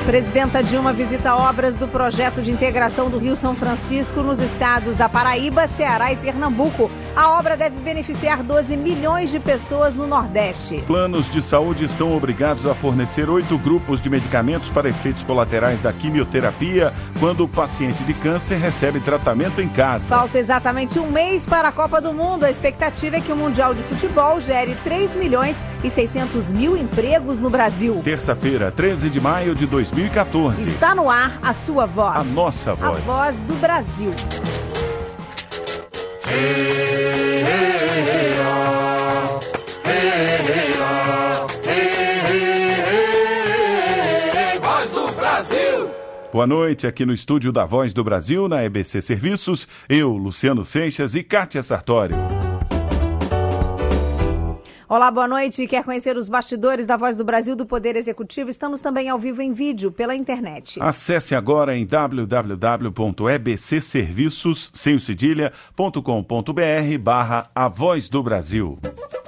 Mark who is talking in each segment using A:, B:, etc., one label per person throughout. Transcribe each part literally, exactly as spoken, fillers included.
A: Presidenta Dilma visita obras do projeto de integração do Rio São Francisco nos estados da Paraíba, Ceará e Pernambuco. A obra deve beneficiar doze milhões de pessoas no Nordeste.
B: Planos de saúde estão obrigados a fornecer oito grupos de medicamentos para efeitos colaterais da quimioterapia quando o paciente de câncer recebe tratamento em casa.
A: Falta exatamente um mês para a Copa do Mundo. A expectativa é que o Mundial de Futebol gere três milhões e seiscentos mil empregos no Brasil.
B: Terça-feira, treze de maio de dois mil e quatorze.
A: Está no ar a sua voz.
B: A nossa voz.
A: A voz do Brasil.
C: Hey, hey, hey, oh. Hey, hey, oh. Hey, hey, hey, voz do Brasil.
B: Boa noite, aqui no estúdio da Voz do Brasil, na E B C Serviços, eu, Luciano Seixas e Kátia Sartório.
A: Olá, boa noite. Quer conhecer os bastidores da Voz do Brasil do Poder Executivo? Estamos também ao vivo em vídeo pela internet.
B: Acesse agora em w w w ponto e b c serviços sem o cedilha ponto com ponto b r barra A Voz do Brasil.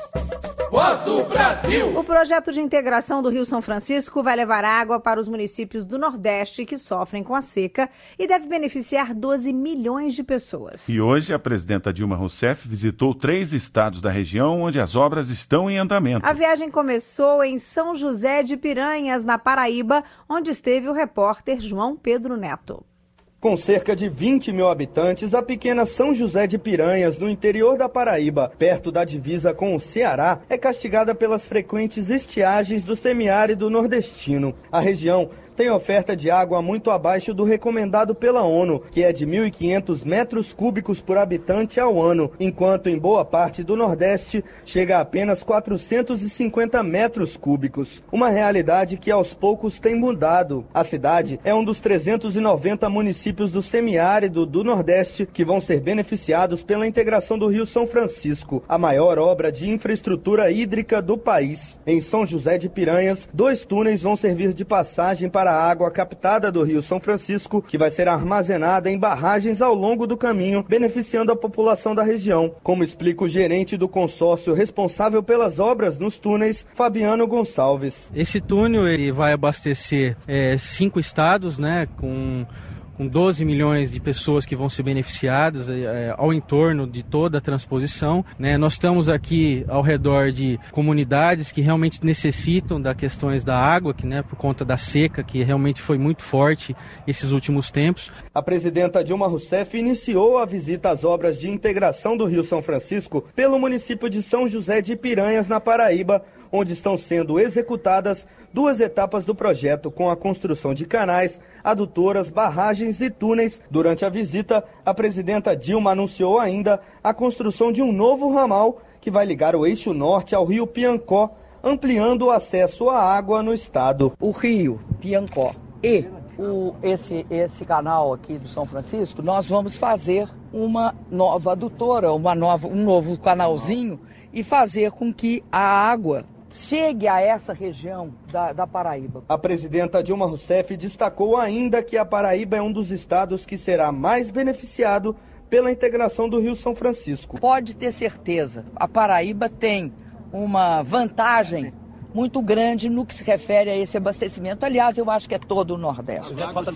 C: Voz do Brasil.
A: O projeto de integração do Rio São Francisco vai levar água para os municípios do Nordeste que sofrem com a seca e deve beneficiar doze milhões de pessoas.
B: E hoje a presidenta Dilma Rousseff visitou três estados da região onde as obras estão em andamento.
A: A viagem começou em São José de Piranhas, na Paraíba, onde esteve o repórter João Pedro Neto.
D: Com cerca de vinte mil habitantes, a pequena São José de Piranhas, no interior da Paraíba, perto da divisa com o Ceará, é castigada pelas frequentes estiagens do semiárido nordestino. A região tem oferta de água muito abaixo do recomendado pela ONU, que é de mil e quinhentos metros cúbicos por habitante ao ano, enquanto em boa parte do Nordeste chega a apenas quatrocentos e cinquenta metros cúbicos. Uma realidade que aos poucos tem mudado. A cidade é um dos trezentos e noventa municípios do semiárido do Nordeste que vão ser beneficiados pela integração do Rio São Francisco, a maior obra de infraestrutura hídrica do país. Em São José de Piranhas, dois túneis vão servir de passagem para a água captada do Rio São Francisco, que vai ser armazenada em barragens ao longo do caminho, beneficiando a população da região, como explica o gerente do consórcio responsável pelas obras nos túneis, Fabiano Gonçalves.
E: Esse túnel ele vai abastecer é, cinco estados, né, com... com doze milhões de pessoas que vão ser beneficiadas é, ao entorno de toda a transposição, né? Nós estamos aqui ao redor de comunidades que realmente necessitam das questões da água, que, né, por conta da seca, que realmente foi muito forte esses últimos tempos.
D: A presidenta Dilma Rousseff iniciou a visita às obras de integração do Rio São Francisco pelo município de São José de Piranhas, na Paraíba, onde estão sendo executadas duas etapas do projeto, com a construção de canais, adutoras, barragens e túneis. Durante a visita, a presidenta Dilma anunciou ainda a construção de um novo ramal que vai ligar o eixo norte ao rio Piancó, ampliando o acesso à água no estado.
F: O rio Piancó e o, esse, esse canal aqui do São Francisco, nós vamos fazer uma nova adutora, uma nova, um novo canalzinho e fazer com que a água chegue a essa região da, da Paraíba.
D: A presidenta Dilma Rousseff destacou ainda que a Paraíba é um dos estados que será mais beneficiado pela integração do Rio São Francisco.
F: Pode ter certeza, a Paraíba tem uma vantagem muito grande no que se refere a esse abastecimento. Aliás, eu acho que é todo o Nordeste.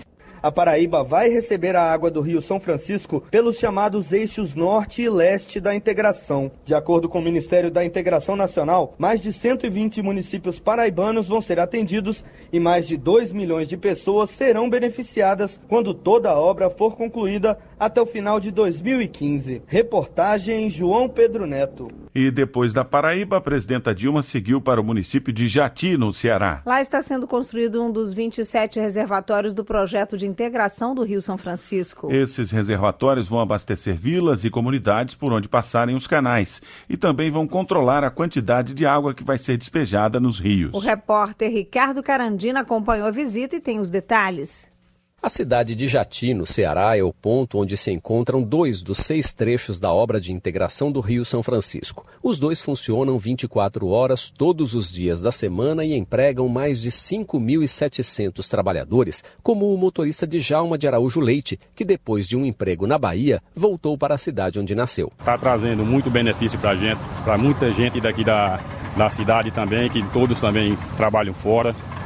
D: A Paraíba vai receber a água do Rio São Francisco pelos chamados eixos norte e leste da integração. De acordo com o Ministério da Integração Nacional, mais de cento e vinte municípios paraibanos vão ser atendidos e mais de dois milhões de pessoas serão beneficiadas quando toda a obra for concluída até o final de dois mil e quinze. Reportagem João Pedro Neto.
B: E depois da Paraíba, a presidenta Dilma seguiu para o município de Jati, no Ceará.
A: Lá está sendo construído um dos vinte e sete reservatórios do projeto de integração do Rio São Francisco.
B: Esses reservatórios vão abastecer vilas e comunidades por onde passarem os canais e também vão controlar a quantidade de água que vai ser despejada nos rios.
A: O repórter Ricardo Carandina acompanhou a visita e tem os detalhes.
G: A cidade de Jati, no Ceará, é o ponto onde se encontram dois dos seis trechos da obra de integração do Rio São Francisco. Os dois funcionam vinte e quatro horas todos os dias da semana e empregam mais de cinco mil e setecentos trabalhadores, como o motorista Djalma de Araújo Leite, que depois de um emprego na Bahia, voltou para a cidade onde nasceu.
H: Está trazendo muito benefício para a gente, para muita gente daqui da, da cidade também, que todos também trabalham fora.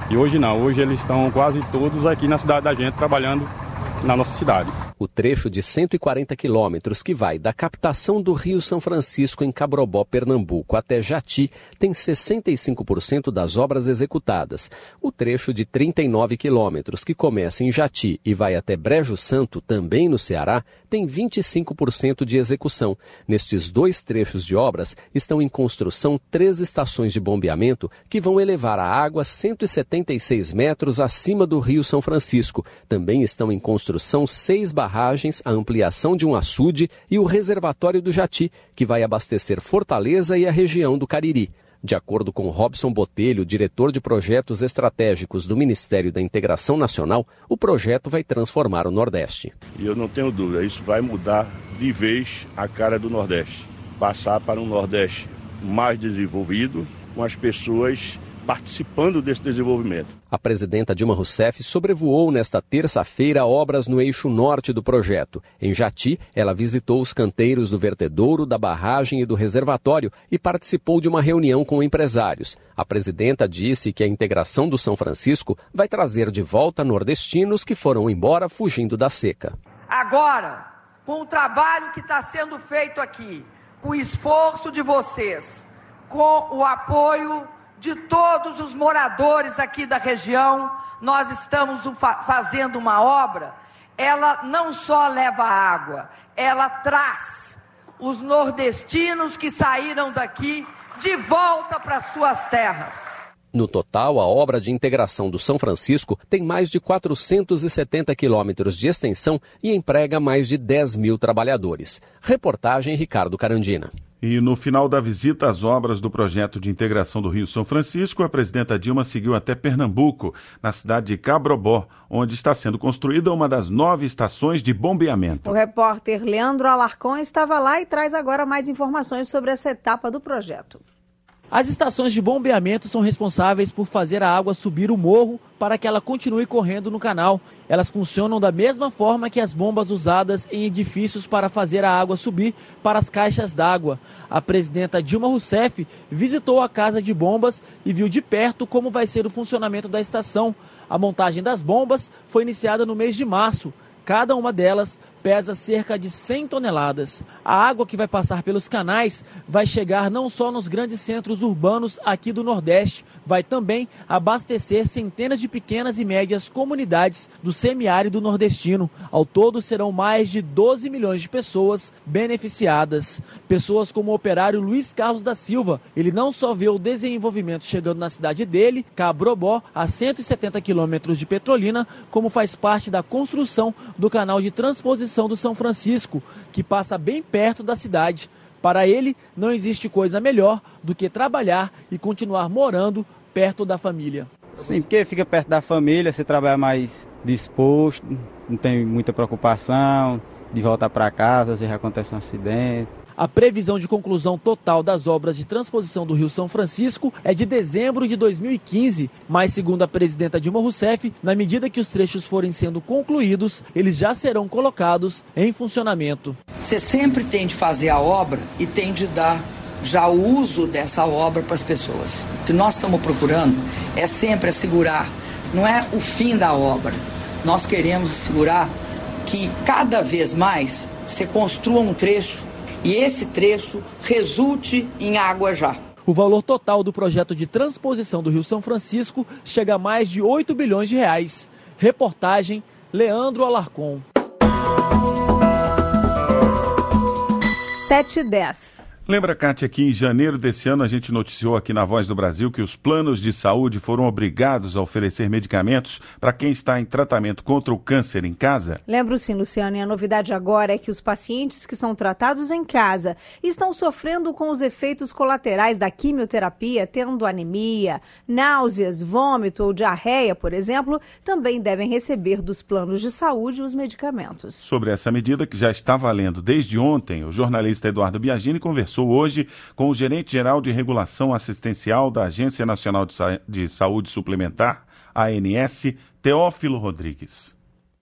H: E hoje não, hoje eles estão quase todos aqui na cidade da gente, trabalhando na nossa cidade.
G: O trecho de cento e quarenta quilômetros que vai da captação do Rio São Francisco em Cabrobó, Pernambuco, até Jati, tem sessenta e cinco por cento das obras executadas. O trecho de trinta e nove quilômetros que começa em Jati e vai até Brejo Santo, também no Ceará, tem vinte e cinco por cento de execução. Nestes dois trechos de obras estão em construção três estações de bombeamento que vão elevar a água cento e setenta e seis metros acima do Rio São Francisco. Também estão em construção seis barragens barragens, a ampliação de um açude e o reservatório do Jati, que vai abastecer Fortaleza e a região do Cariri. De acordo com Robson Botelho, diretor de projetos estratégicos do Ministério da Integração Nacional, o projeto vai transformar o Nordeste.
I: E eu não tenho dúvida, isso vai mudar de vez a cara do Nordeste. Passar para um Nordeste mais desenvolvido, com as pessoas participando desse desenvolvimento.
G: A presidenta Dilma Rousseff sobrevoou nesta terça-feira obras no eixo norte do projeto. Em Jati, ela visitou os canteiros do vertedouro, da barragem e do reservatório e participou de uma reunião com empresários. A presidenta disse que a integração do São Francisco vai trazer de volta nordestinos que foram embora fugindo da seca.
F: Agora, com o trabalho que está sendo feito aqui, com o esforço de vocês, com o apoio de todos os moradores aqui da região, nós estamos fazendo uma obra, ela não só leva água, ela traz os nordestinos que saíram daqui de volta para suas terras.
G: No total, a obra de integração do São Francisco tem mais de quatrocentos e setenta quilômetros de extensão e emprega mais de dez mil trabalhadores. Reportagem Ricardo Carandina.
B: E no final da visita às obras do projeto de integração do Rio São Francisco, a presidenta Dilma seguiu até Pernambuco, na cidade de Cabrobó, onde está sendo construída uma das nove estações de bombeamento.
A: O repórter Leandro Alarcon estava lá e traz agora mais informações sobre essa etapa do projeto.
J: As estações de bombeamento são responsáveis por fazer a água subir o morro para que ela continue correndo no canal. Elas funcionam da mesma forma que as bombas usadas em edifícios para fazer a água subir para as caixas d'água. A presidenta Dilma Rousseff visitou a casa de bombas e viu de perto como vai ser o funcionamento da estação. A montagem das bombas foi iniciada no mês de março. Cada uma delas pesa cerca de cem toneladas. A água que vai passar pelos canais vai chegar não só nos grandes centros urbanos aqui do Nordeste, vai também abastecer centenas de pequenas e médias comunidades do semiárido nordestino. Ao todo serão mais de doze milhões de pessoas beneficiadas. Pessoas como o operário Luiz Carlos da Silva. Ele não só vê o desenvolvimento chegando na cidade dele, Cabrobó, a cento e setenta quilômetros de Petrolina, como faz parte da construção do canal de transposição do São Francisco, que passa bem perto da cidade. Para ele, não existe coisa melhor do que trabalhar e continuar morando perto da família.
K: Sim, porque fica perto da família, você trabalha mais disposto, não tem muita preocupação de voltar para casa, às vezes acontece um acidente.
J: A previsão de conclusão total das obras de transposição do Rio São Francisco é de dezembro de dois mil e quinze, mas segundo a presidenta Dilma Rousseff, na medida que os trechos forem sendo concluídos, eles já serão colocados em funcionamento.
F: Você sempre tem de fazer a obra e tem de dar já o uso dessa obra para as pessoas. O que nós estamos procurando é sempre assegurar, não é o fim da obra, nós queremos assegurar que cada vez mais você construa um trecho e esse trecho resulte em água já.
J: O valor total do projeto de transposição do Rio São Francisco chega a mais de oito bilhões de reais. Reportagem Leandro Alarcon.
A: sete e dez.
B: Lembra, Kátia, que em janeiro desse ano a gente noticiou aqui na Voz do Brasil que os planos de saúde foram obrigados a oferecer medicamentos para quem está em tratamento contra o câncer em casa?
A: Lembro sim, Luciano, e a novidade agora é que os pacientes que são tratados em casa estão sofrendo com os efeitos colaterais da quimioterapia, tendo anemia, náuseas, vômito ou diarreia, por exemplo, também devem receber dos planos de saúde os medicamentos. Sobre essa medida, que já está valendo desde ontem, o jornalista Eduardo Biagini conversou hoje com o gerente-geral de regulação assistencial da Agência Nacional de, Sa- de Saúde Suplementar, A N S, Teófilo Rodrigues.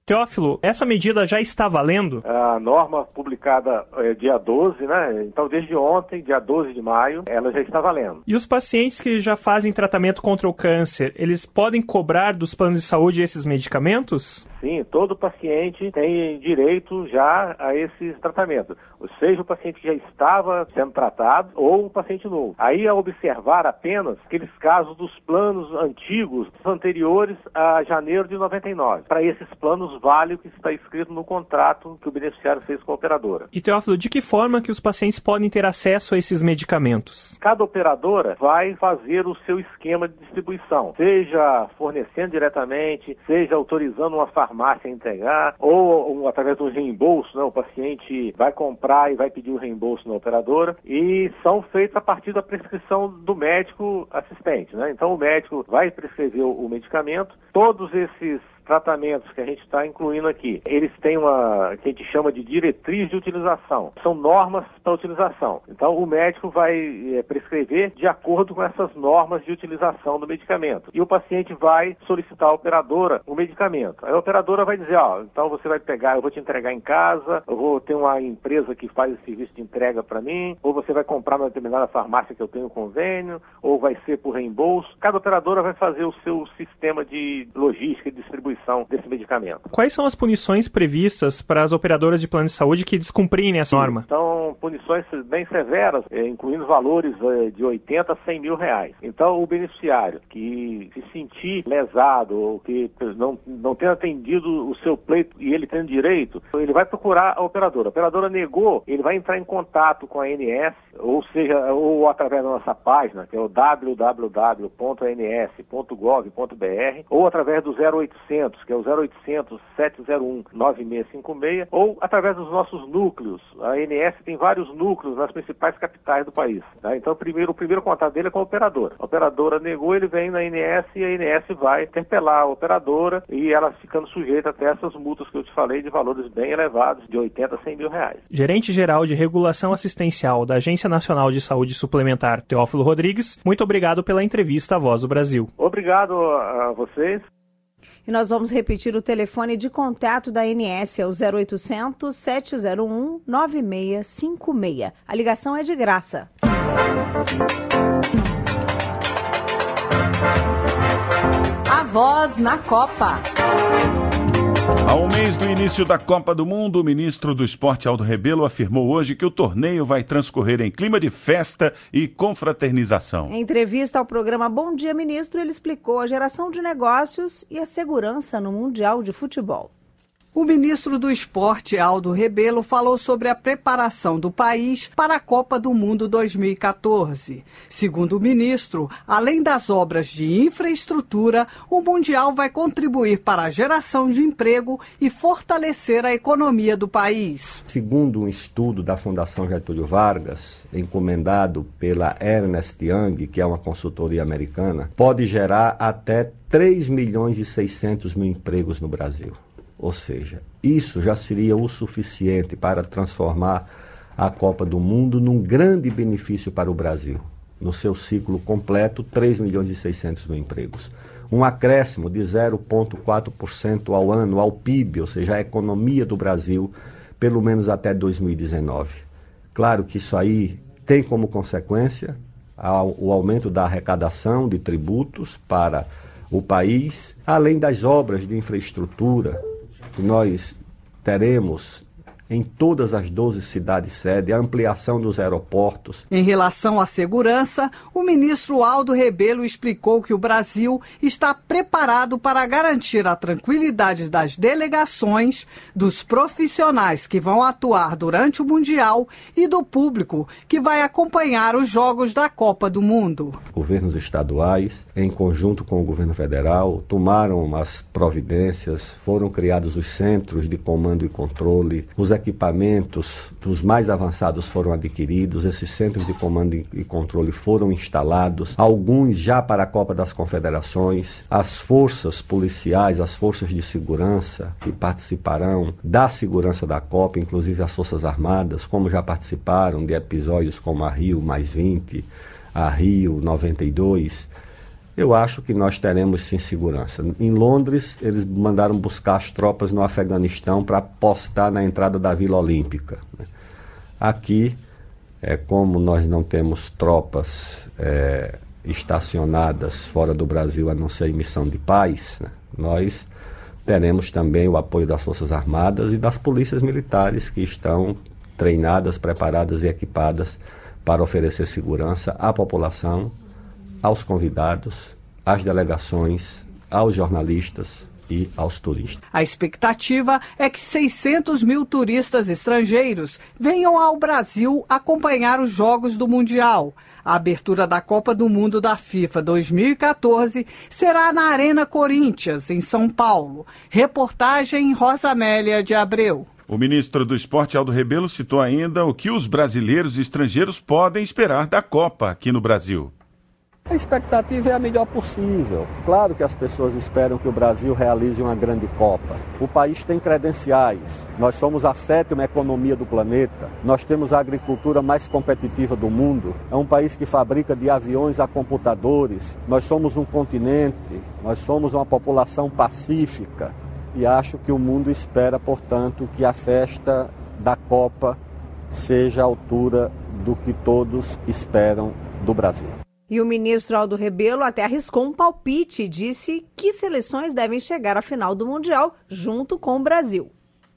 L: Teófilo, essa medida já está valendo?
M: A norma publicada é, dia doze, né? Então desde ontem, dia doze de maio, ela já está valendo.
L: E os pacientes que já fazem tratamento contra o câncer, eles podem cobrar dos planos de saúde esses medicamentos?
M: Sim, todo paciente tem direito já a esses tratamentos, seja o paciente que já estava sendo tratado ou um paciente novo. Aí, a observar apenas aqueles casos dos planos antigos, anteriores a janeiro de noventa e nove. Para esses planos vale o que está escrito no contrato que o beneficiário fez com a operadora.
L: E, Teófilo, de que forma que os pacientes podem ter acesso a esses medicamentos?
M: Cada operadora vai fazer o seu esquema de distribuição, seja fornecendo diretamente, seja autorizando uma farmácia farmácia a entregar, ou, ou através do reembolso, né? O paciente vai comprar e vai pedir o reembolso na operadora, e são feitos a partir da prescrição do médico assistente, né? Então o médico vai prescrever o, o medicamento, todos esses tratamentos que a gente está incluindo aqui, eles têm uma, que a gente chama de diretriz de utilização, são normas para utilização. Então o médico vai é, prescrever de acordo com essas normas de utilização do medicamento, e o paciente vai solicitar à operadora o medicamento. Aí a operadora vai dizer, ó, então você vai pegar, eu vou te entregar em casa, eu vou ter uma empresa que faz esse serviço de entrega para mim, ou você vai comprar numa determinada farmácia que eu tenho convênio, ou vai ser por reembolso. Cada operadora vai fazer o seu sistema de logística e distribuição desse medicamento.
L: Quais são as punições previstas para as operadoras de plano de saúde que descumprirem essa norma?
M: Então, punições bem severas, incluindo valores de oitenta a cem mil reais. Então, o beneficiário que se sentir lesado ou que não, não tenha atendido o seu pleito e ele tem direito, ele vai procurar a operadora. A operadora negou, ele vai entrar em contato com a A N S, ou seja, ou através da nossa página, que é o w w w ponto a n s ponto gov ponto b r, ou através do zero oitocentos, que é o zero oitocentos, sete zero um, nove seis cinco seis, ou através dos nossos núcleos. A A N S tem vários núcleos nas principais capitais do país. Tá? Então, primeiro, o primeiro contato dele é com a operadora. A operadora negou, ele vem na A N S e a A N S vai interpelar a operadora e ela ficando sujeita até essas multas que eu te falei de valores bem elevados, de oitenta a cem mil reais.
L: Gerente-Geral de Regulação Assistencial da Agência Nacional de Saúde Suplementar, Teófilo Rodrigues, muito obrigado pela entrevista à Voz do Brasil.
M: Obrigado a vocês.
A: E nós vamos repetir o telefone de contato da A N S, é o zero oitocentos, sete zero um, nove seis cinco seis. A ligação é de graça.
N: A Voz na Copa.
B: A um mês do início da Copa do Mundo, o ministro do Esporte, Aldo Rebelo, afirmou hoje que o torneio vai transcorrer em clima de festa e confraternização.
A: Em entrevista ao programa Bom Dia Ministro, ele explicou a geração de negócios e a segurança no Mundial de Futebol.
O: O ministro do Esporte, Aldo Rebelo, falou sobre a preparação do país para a Copa do Mundo dois mil e quatorze. Segundo o ministro, além das obras de infraestrutura, o Mundial vai contribuir para a geração de emprego e fortalecer a economia do país.
P: Segundo um estudo da Fundação Getúlio Vargas, encomendado pela Ernst Young, que é uma consultoria americana, pode gerar até três milhões e seiscentos mil empregos no Brasil. Ou seja, isso já seria o suficiente para transformar a Copa do Mundo num grande benefício para o Brasil. No seu ciclo completo, três milhões e seiscentos mil empregos. Um acréscimo de zero vírgula quatro por cento ao ano ao P I B, ou seja, a economia do Brasil, pelo menos até dois mil e dezenove. Claro que isso aí tem como consequência o aumento da arrecadação de tributos para o país, além das obras de infraestrutura que nós teremos em todas as doze cidades-sede, a ampliação dos aeroportos.
O: Em relação à segurança, o ministro Aldo Rebelo explicou que o Brasil está preparado para garantir a tranquilidade das delegações, dos profissionais que vão atuar durante o Mundial e do público que vai acompanhar os jogos da Copa do Mundo.
P: Governos estaduais, em conjunto com o governo federal, tomaram as providências, foram criados os centros de comando e controle, os equipamentos dos mais avançados foram adquiridos, esses centros de comando e controle foram instalados, alguns já para a Copa das Confederações. As forças policiais, as forças de segurança que participarão da segurança da Copa, inclusive as Forças Armadas, como já participaram de episódios como a Rio mais vinte, a Rio noventa e dois, eu acho que nós teremos sim segurança. Em Londres, eles mandaram buscar as tropas no Afeganistão para apostar na entrada da Vila Olímpica. Aqui, é, como nós não temos tropas é, estacionadas fora do Brasil, a não ser em missão de paz, né, nós teremos também o apoio das Forças Armadas e das polícias militares que estão treinadas, preparadas e equipadas para oferecer segurança à população, aos convidados, às delegações, aos jornalistas e aos turistas.
O: A expectativa é que seiscentos mil turistas estrangeiros venham ao Brasil acompanhar os Jogos do Mundial. A abertura da Copa do Mundo da FIFA dois mil e quatorze será na Arena Corinthians, em São Paulo. Reportagem Rosa Amélia de Abreu.
B: O ministro do Esporte, Aldo Rebelo, citou ainda o que os brasileiros e estrangeiros podem esperar da Copa aqui no Brasil.
P: A expectativa é a melhor possível. Claro que as pessoas esperam que o Brasil realize uma grande Copa. O país tem credenciais. Nós somos a sétima economia do planeta. Nós temos a agricultura mais competitiva do mundo. É um país que fabrica de aviões a computadores. Nós somos um continente. Nós somos uma população pacífica. E acho que o mundo espera, portanto, que a festa da Copa seja à altura do que todos esperam do Brasil.
A: E o ministro Aldo Rebelo até arriscou um palpite e disse que seleções devem chegar à final do Mundial junto com o Brasil.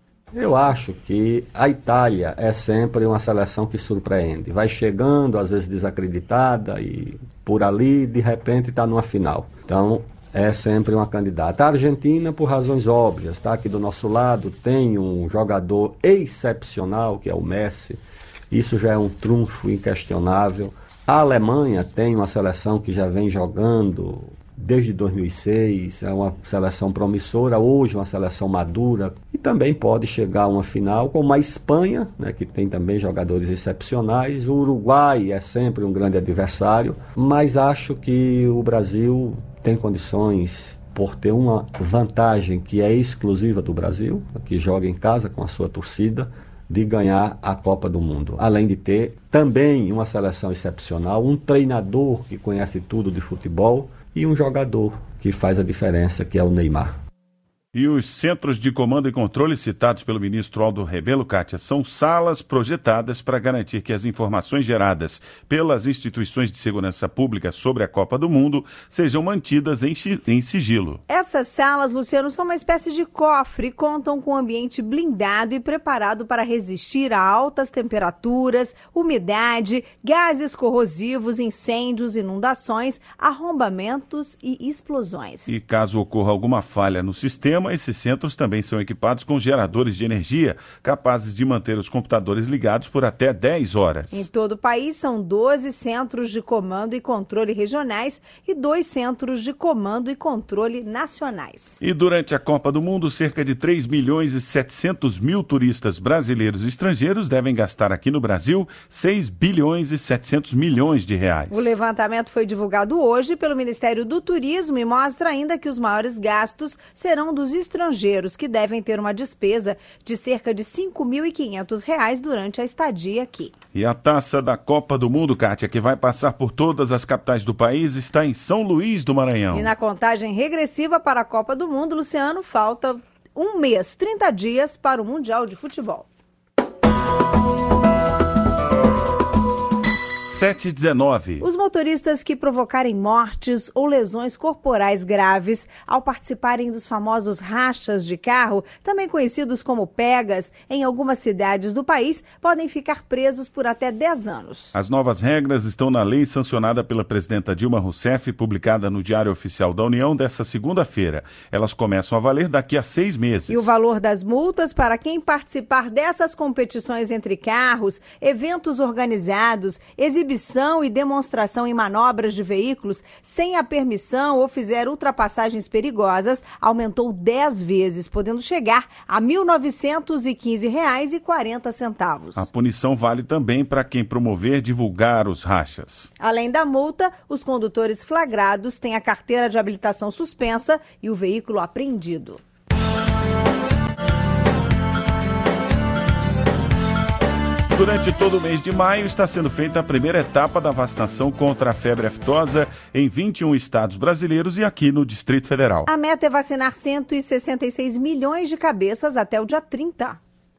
P: Eu acho que a Itália é sempre uma seleção que surpreende. Vai chegando, às vezes desacreditada, e por ali, de repente, está numa final. Então, é sempre uma candidata. A Argentina, por razões óbvias, está aqui do nosso lado, tem um jogador excepcional, que é o Messi. Isso já é um trunfo inquestionável. A Alemanha tem uma seleção que já vem jogando desde dois mil e seis, é uma seleção promissora, hoje uma seleção madura, e também pode chegar a uma final, como a Espanha, né, que tem também jogadores excepcionais. O Uruguai é sempre um grande adversário, mas acho que o Brasil tem condições, por ter uma vantagem que é exclusiva do Brasil, que joga em casa com a sua torcida, de ganhar a Copa do Mundo. Além de ter também uma seleção excepcional, um treinador que conhece tudo de futebol e um jogador que faz a diferença, que é o Neymar.
B: E os centros de comando e controle citados pelo ministro Aldo Rebelo, Kátia, são salas projetadas para garantir que as informações geradas pelas instituições de segurança pública sobre a Copa do Mundo sejam mantidas em, em sigilo.
A: Essas salas, Luciano, são uma espécie de cofre e contam com um ambiente blindado e preparado para resistir a altas temperaturas, umidade, gases corrosivos, incêndios, inundações, arrombamentos e explosões.
B: E caso ocorra alguma falha no sistema, esses centros também são equipados com geradores de energia capazes de manter os computadores ligados por até dez horas.
A: Em todo o país são doze centros de comando e controle regionais e dois centros de comando e controle nacionais.
B: E durante a Copa do Mundo, cerca de três milhões e setecentos mil turistas brasileiros e estrangeiros devem gastar aqui no Brasil seis bilhões e setecentos milhões de reais.
A: O levantamento foi divulgado hoje pelo Ministério do Turismo e mostra ainda que os maiores gastos serão dos estrangeiros, que devem ter uma despesa de cerca de cinco mil e quinhentos reais durante a estadia aqui.
B: E a taça da Copa do Mundo, Kátia, que vai passar por todas as capitais do país, está em São Luís do Maranhão.
A: E na contagem regressiva para a Copa do Mundo, Luciano, falta um mês, trinta dias para o Mundial de Futebol.
B: sete e dezenove.
A: Os motoristas que provocarem mortes ou lesões corporais graves ao participarem dos famosos rachas de carro, também conhecidos como pegas, em algumas cidades do país, podem ficar presos por até dez anos.
B: As novas regras estão na lei sancionada pela presidenta Dilma Rousseff, publicada no Diário Oficial da União desta segunda-feira. Elas começam a valer daqui a seis meses.
A: E o valor das multas para quem participar dessas competições entre carros, eventos organizados, exibições exibição e demonstração em manobras de veículos sem a permissão ou fizer ultrapassagens perigosas aumentou dez vezes, podendo chegar a mil novecentos e quinze reais e quarenta centavos.
B: A punição vale também para quem promover divulgar os rachas.
A: Além da multa, os condutores flagrados têm a carteira de habilitação suspensa e o veículo apreendido.
B: Durante todo o mês de maio está sendo feita a primeira etapa da vacinação contra a febre aftosa em vinte e um estados brasileiros e aqui no Distrito Federal.
A: A meta é vacinar cento e sessenta e seis milhões de cabeças até o dia trinta.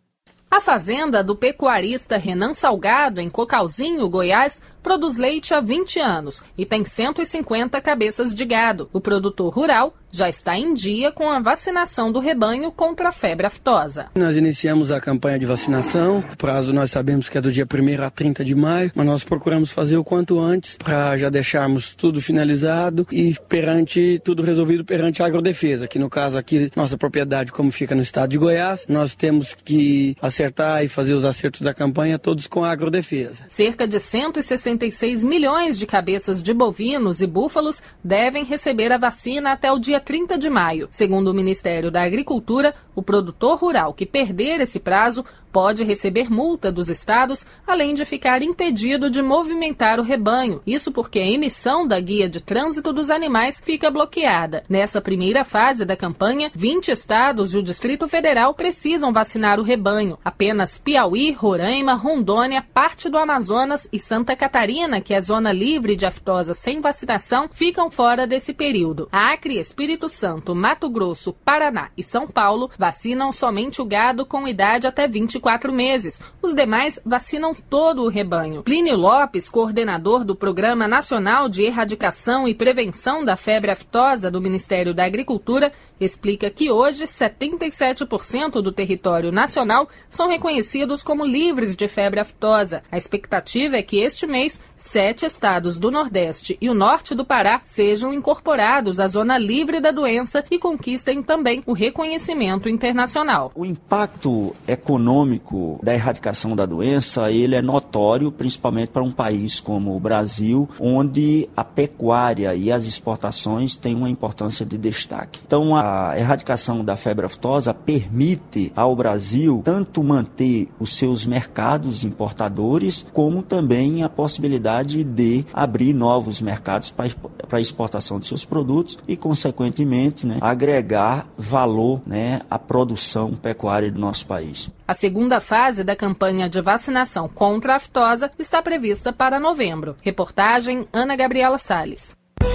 Q: A fazenda do pecuarista Renan Salgado, em Cocalzinho, Goiás, produz leite há vinte anos e tem cento e cinquenta cabeças de gado. O produtor rural já está em dia com a vacinação do rebanho contra a febre aftosa.
R: Nós iniciamos a campanha de vacinação, o prazo nós sabemos que é do dia primeiro a trinta de maio, mas nós procuramos fazer o quanto antes para já deixarmos tudo finalizado e perante tudo resolvido perante a agrodefesa, que no caso aqui, nossa propriedade, como fica no estado de Goiás, nós temos que acertar e fazer os acertos da campanha todos com a agrodefesa.
Q: Cerca de cento e sessenta e seis milhões de cabeças de bovinos e búfalos devem receber a vacina até o dia trinta de maio. Segundo o Ministério da Agricultura, o produtor rural que perder esse prazo pode receber multa dos estados, além de ficar impedido de movimentar o rebanho. Isso porque a emissão da Guia de Trânsito dos Animais fica bloqueada. Nessa primeira fase da campanha, vinte estados e o Distrito Federal precisam vacinar o rebanho. Apenas Piauí, Roraima, Rondônia, parte do Amazonas e Santa Catarina, que é zona livre de aftosa sem vacinação, ficam fora desse período. Acre, Espírito Santo, Mato Grosso, Paraná e São Paulo vacinam somente o gado com idade até vinte e quatro meses. Os demais vacinam todo o rebanho. Plínio Lopes, coordenador do Programa Nacional de Erradicação e Prevenção da Febre Aftosa do Ministério da Agricultura, explica que hoje setenta e sete por cento do território nacional são reconhecidos como livres de febre aftosa. A expectativa é que este mês sete estados do Nordeste e o norte do Pará sejam incorporados à zona livre da doença e conquistem também o reconhecimento internacional.
S: O impacto econômico da erradicação da doença, ele é notório, principalmente para um país como o Brasil, onde a pecuária e as exportações têm uma importância de destaque. Então, a erradicação da febre aftosa permite ao Brasil tanto manter os seus mercados importadores, como também a possibilidade de abrir novos mercados para a exportação de seus produtos e, consequentemente, né, agregar valor, né, à produção pecuária do nosso país.
Q: A segunda fase da campanha de vacinação contra a aftosa está prevista para novembro. Reportagem Ana Gabriela Salles.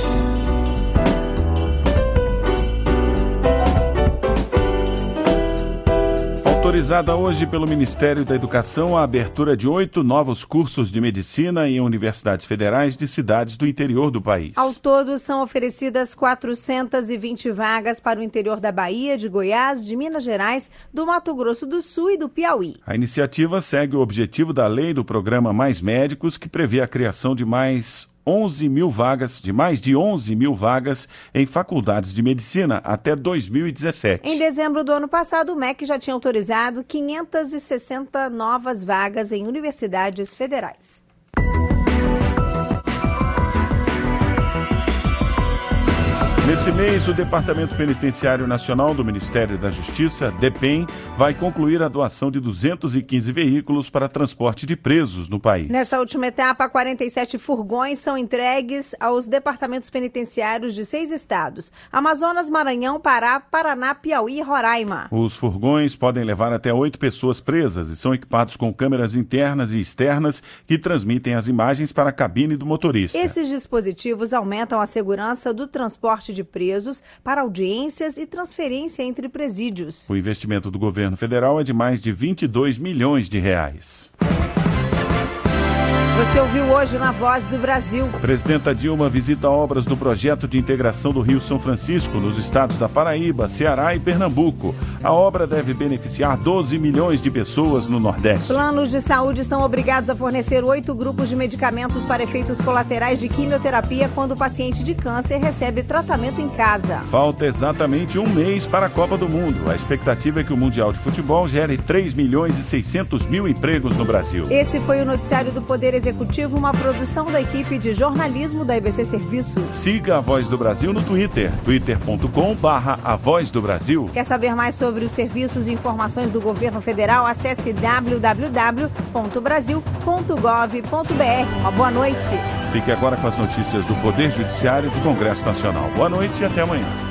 B: Autorizada hoje pelo Ministério da Educação a abertura de oito novos cursos de medicina em universidades federais de cidades do interior do país.
A: Ao todo, são oferecidas quatrocentas e vinte vagas para o interior da Bahia, de Goiás, de Minas Gerais, do Mato Grosso do Sul e do Piauí.
B: A iniciativa segue o objetivo da lei do programa Mais Médicos, que prevê a criação de mais onze mil vagas, de mais de onze mil vagas em faculdades de medicina até dois mil e dezessete.
A: Em dezembro do ano passado, o M E C já tinha autorizado quinhentas e sessenta novas vagas em universidades federais.
B: Nesse mês, o Departamento Penitenciário Nacional do Ministério da Justiça, DEPEN, vai concluir a doação de duzentos e quinze veículos para transporte de presos no país.
A: Nessa última etapa, quarenta e sete furgões são entregues aos departamentos penitenciários de seis estados: Amazonas, Maranhão, Pará, Paraná, Piauí e Roraima.
B: Os furgões podem levar até oito pessoas presas e são equipados com câmeras internas e externas que transmitem as imagens para a cabine do motorista.
A: Esses dispositivos aumentam a segurança do transporte de presos para audiências e transferência entre presídios.
B: O investimento do governo federal é de mais de vinte e dois milhões de reais.
A: Você ouviu hoje na Voz do Brasil.
B: A presidenta Dilma visita obras do projeto de integração do Rio São Francisco nos estados da Paraíba, Ceará e Pernambuco. A obra deve beneficiar doze milhões de pessoas no Nordeste.
A: Planos de saúde estão obrigados a fornecer oito grupos de medicamentos para efeitos colaterais de quimioterapia quando o paciente de câncer recebe tratamento em casa.
B: Falta exatamente um mês para a Copa do Mundo. A expectativa é que o Mundial de Futebol gere três milhões e seiscentos mil empregos no Brasil.
A: Esse foi o noticiário do Poder Executivo, uma produção da equipe de jornalismo da I B C Serviços.
B: Siga a Voz do Brasil no Twitter, twitter ponto com barra a Voz do Brasil.
A: Quer saber mais sobre os serviços e informações do governo federal? Acesse w w w ponto brasil ponto gov ponto b r. Uma boa noite.
B: Fique agora com as notícias do Poder Judiciário do Congresso Nacional. Boa noite e até amanhã.